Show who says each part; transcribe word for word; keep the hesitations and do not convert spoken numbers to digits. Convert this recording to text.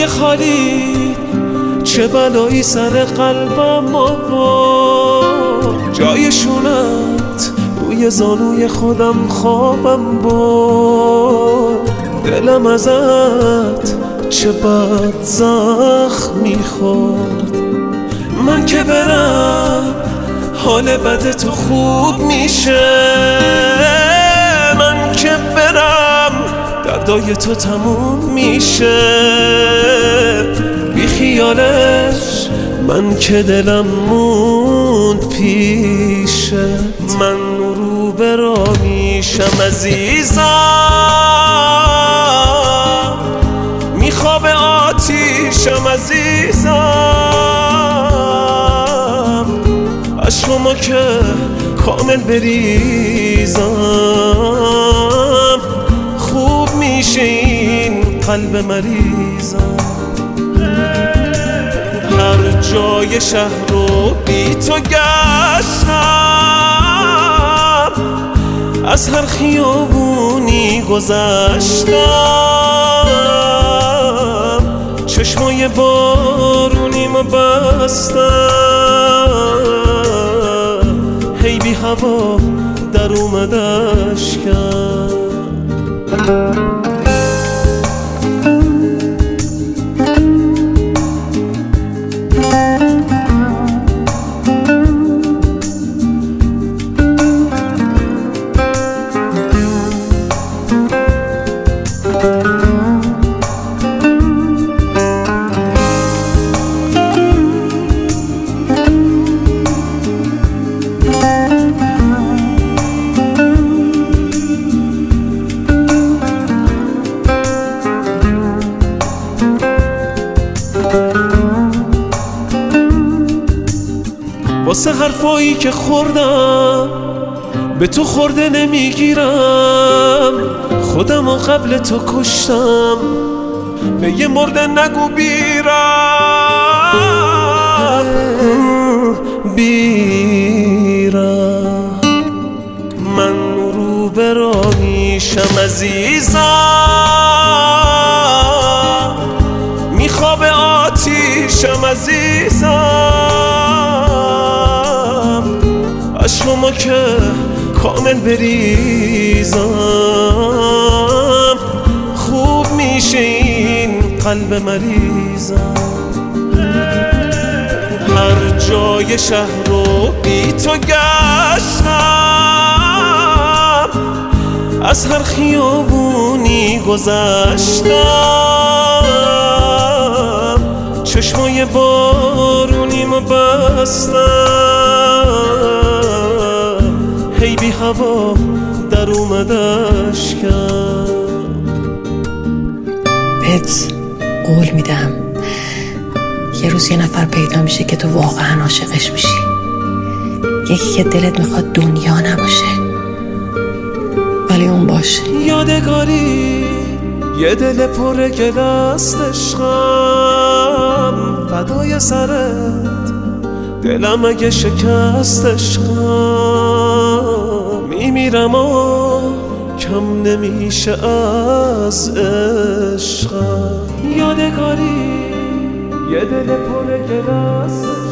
Speaker 1: جای خالی چه بلایی سر قلبم آورد، جای شونت روی زانوی خودم خوابم برد. دلم ازت چه بد زخم میخورد. من که برم حال بد تو خوب میشه، من که برم دردای تو تموم میشه. بی خیالش من که دلم موند پیشه، من رو برا میشم عزیزم، میخواب آتیشم عزیزم. عشقمو که کامل بریزم، خوب میشه این قلب مریضم. هر جای شهر رو بی تو گشتم، از هر خیابونی گذشتم، چشمای بارونیمو بستم، هی بی هوا در اومد اشکم. واسه حرفایی که خوردم به تو خورده نمیگیرم، خودم و قبل تو کشتم، به یه مرده نگو بیرم بیرم. من رو برا میشم عزیزم، میخواب آتیشم عزیزم. عشقمو که کامل بریزم، خوب میشه این قلب مریضم. هر جای شهر رو بی تو گشتم، از هر خیابونی گذشتم، چشمای بارونیمو بستم، هی بی هوا در اومد اشکم.
Speaker 2: بهت قول میدم یه روز یه نفر پیدا میشه که تو واقعا عاشقش میشی، یکی که دلت میخواد دنیا نباشه ولی اون باشه.
Speaker 1: یادگاری یه دل پر گل است عشقم، فدای سرت دلم اگه شکست عشقم. میمیرم و کم نمیشه از عشقم. یادگاری یه دل پر گل است